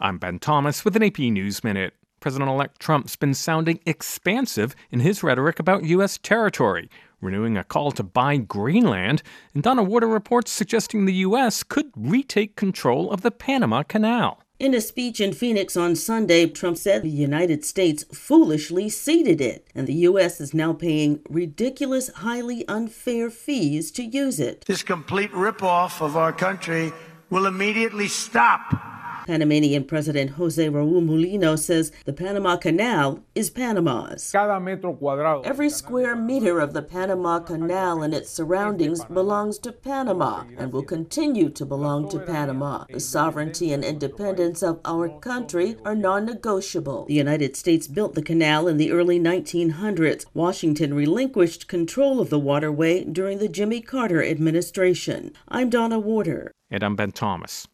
I'm Ben Thomas with an AP News Minute. President-elect Trump's been sounding expansive in his rhetoric about U.S. territory, renewing a call to buy Greenland, and Donna Warder reports suggesting the U.S. could retake control of the Panama Canal. In a speech in Phoenix on Sunday, Trump said the United States foolishly ceded it, and the U.S. is now paying ridiculous, highly unfair fees to use it. This complete ripoff of our country will immediately stop. Panamanian President Jose Raul Mulino says the Panama Canal is Panama's. Every square meter of the Panama Canal and its surroundings belongs to Panama and will continue to belong to Panama. The sovereignty and independence of our country are non-negotiable. The United States built the canal in the early 1900s. Washington relinquished control of the waterway during the Jimmy Carter administration. I'm Donna Warder. And I'm Ben Thomas.